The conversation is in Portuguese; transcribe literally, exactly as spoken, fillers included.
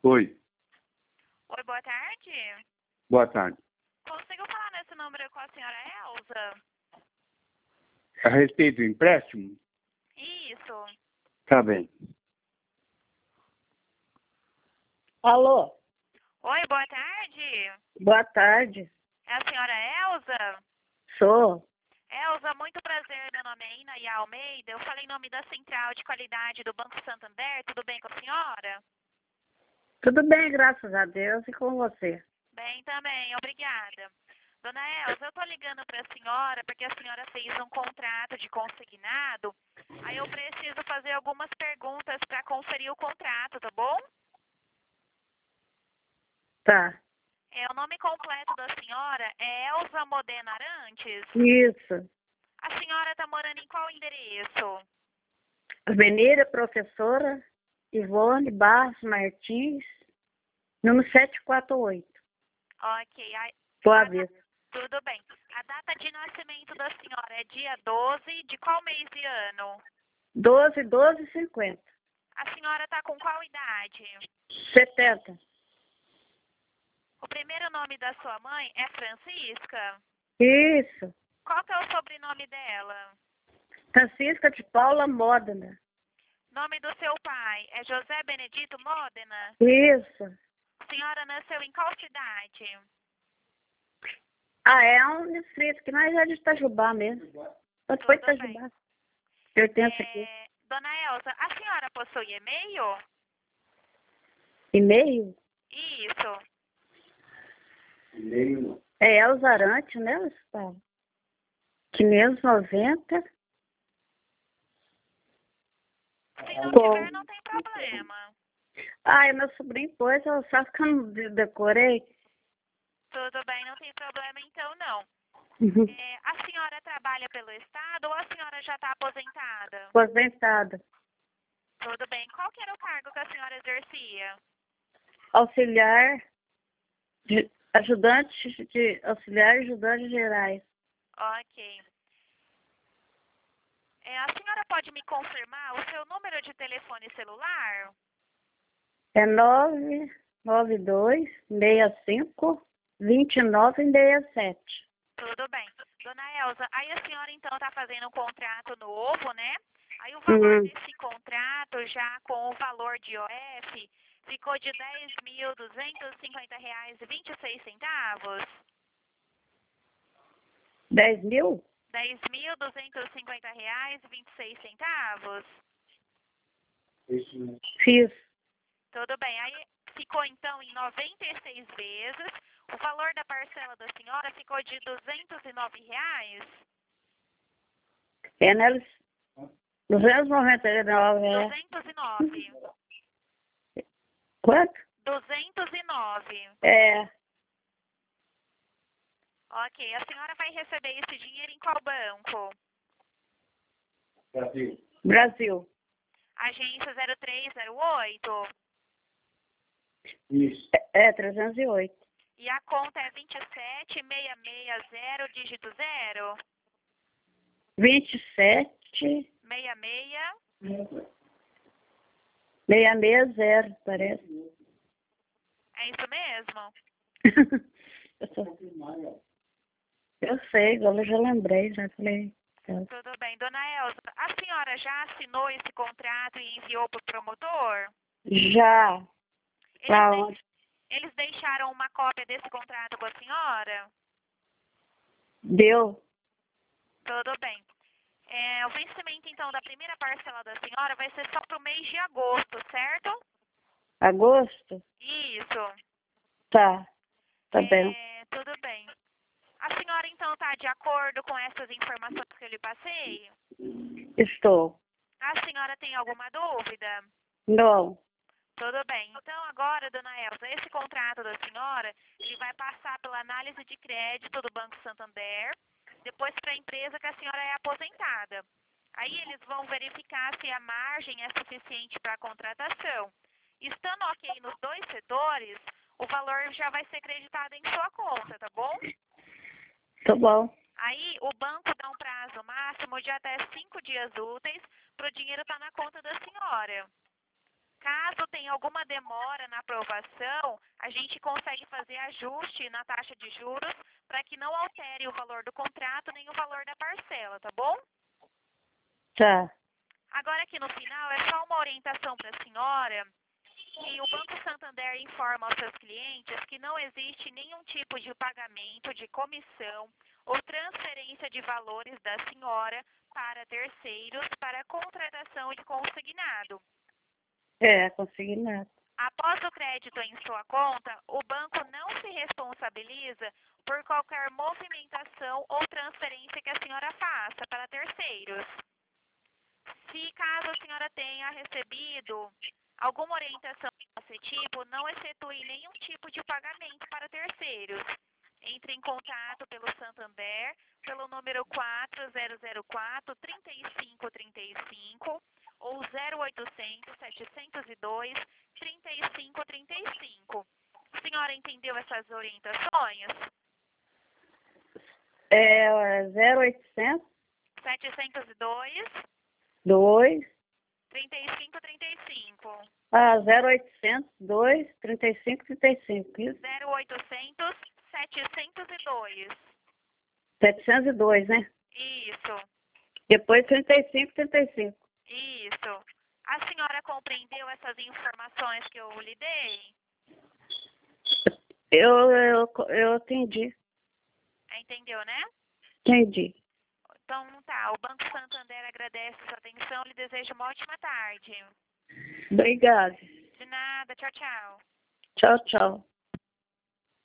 Oi, Oi, boa tarde. boa tarde. Conseguiu falar nesse número com a senhora Elza? A respeito do empréstimo? Isso. Tá bem. Alô, Oi, boa tarde. boa tarde. É a senhora Elza? Sou. Elza, muito prazer. Meu nome é Inaia Almeida. Eu falei em nome da Central de Qualidade do Banco Santander. Tudo bem com a senhora? Tudo bem, graças a Deus, e com você? Bem também, obrigada. Dona Elza, eu tô ligando para a senhora porque a senhora fez um contrato de consignado. Aí eu preciso fazer algumas perguntas para conferir o contrato, tá bom? Tá. É, o nome completo da senhora é Elza Modena Arantes. Isso. A senhora está morando em qual endereço? Avenida Professora Ivone Barros Martins, número setecentos e quarenta e oito. Ok, aí, Boa Vista. tudo bem. A data de nascimento da senhora é dia doze de qual mês e ano? doze, doze, cinquenta. A senhora está com qual idade? setenta. O primeiro nome da sua mãe é Francisca. Isso. Qual que é o sobrenome dela? Francisca de Paula Modena. Nome do seu pai é José Benedito Modena. Isso. A senhora nasceu em qual cidade? Ah, é um distrito que nós é de Itajubá mesmo. Só foi Tudo bem. Itajubá. Pertence aqui. É, Dona Elza, a senhora possui e-mail? E-mail? Isso. E-mail? É Elza Arante, né, Gustavo? quinhentos e noventa. Se não Com... tiver, não tem problema. Ai, meu sobrinho pôs, eu só que eu não de- decorei. Tudo bem, não tem problema então não. É, a senhora trabalha pelo Estado ou a senhora já está aposentada? Aposentada. Tudo bem. Qual que era o cargo que a senhora exercia? Auxiliar, de, ajudante de auxiliar e ajudante gerais. Ok. É, a senhora pode me confirmar o seu número de telefone celular? É nove nove dois seis cinco dois nove seis sete. Tudo bem. Dona Elza, aí a senhora então está fazendo um contrato novo, né? Aí o valor Uhum. desse contrato, já com o valor de O F, ficou de dez mil duzentos e cinquenta reais e vinte e seis centavos. dez mil? dez mil duzentos e cinquenta reais e vinte e seis centavos. Isso. Fiz. Tudo bem. Aí ficou então em noventa e seis vezes. O valor da parcela da senhora ficou de duzentos e nove reais. É neles duzentos e noventa e nove. É. duzentos e nove. Quanto? duzentos e nove. É. Ok. A senhora vai receber esse dinheiro em qual banco? Brasil. Brasil. Agência zero três zero oito. Isso. É, é trezentos e oito. E a conta é vinte e sete seiscentos e sessenta, dígito zero. vinte e sete sessenta e seis. seiscentos e sessenta, parece. É isso mesmo? eu, sou... eu sei, agora eu já lembrei, já falei. Tudo bem. Dona Elza, a senhora já assinou esse contrato e enviou para o promotor? Já. Pra Eles, onde? de... Eles deixaram uma cópia desse contrato com a senhora? Deu. Tudo bem. É, o vencimento, então, da primeira parcela da senhora vai ser só para o mês de agosto, certo? Agosto? Isso. Tá. Tá É, bem. tudo bem. A senhora, então, está de acordo com essas informações que eu lhe passei? Estou. A senhora tem alguma dúvida? Não. Tudo bem. Então, agora, dona Elza, esse contrato da senhora, ele vai passar pela análise de crédito do Banco Santander, depois para a empresa que a senhora é aposentada. Aí eles vão verificar se a margem é suficiente para a contratação. Estando ok nos dois setores, o valor já vai ser creditado em sua conta, tá bom? Tá bom. Aí o banco dá um prazo máximo de até cinco dias úteis para o dinheiro estar na conta da senhora. Caso tenha tem alguma demora na aprovação, a gente consegue fazer ajuste na taxa de juros para que não altere o valor do contrato nem o valor da parcela, tá bom? Tá. Agora aqui no final é só uma orientação para a senhora que o Banco Santander informa aos seus clientes que não existe nenhum tipo de pagamento de comissão ou transferência de valores da senhora para terceiros para a contratação de consignado. É, consegui nada. Após o crédito em sua conta, o banco não se responsabiliza por qualquer movimentação ou transferência que a senhora faça para terceiros. Se caso a senhora tenha recebido alguma orientação desse tipo, não efetue nenhum tipo de pagamento para terceiros. Entre em contato pelo Santander, pelo número quatro zero zero quatro, três cinco três cinco ou zero oitocentos, setecentos e dois, trinta e cinco trinta e cinco. A senhora entendeu essas orientações? É zero oitocentos, setecentos e dois, dois, trinta e cinco trinta e cinco. ah, zero oitocentos, dois, trinta e cinco, trinta e cinco, isso? zero oitocentos, setecentos e dois. setecentos e dois, né? Isso, Depois trinta e cinco, trinta e cinco. isso. A senhora compreendeu essas informações que eu lhe dei? Eu, eu, eu entendi, Entendeu, né? entendi. Então tá, o Banco Santander agradece sua atenção e lhe deseja uma ótima tarde. Obrigada. De nada, tchau, tchau. Tchau, tchau.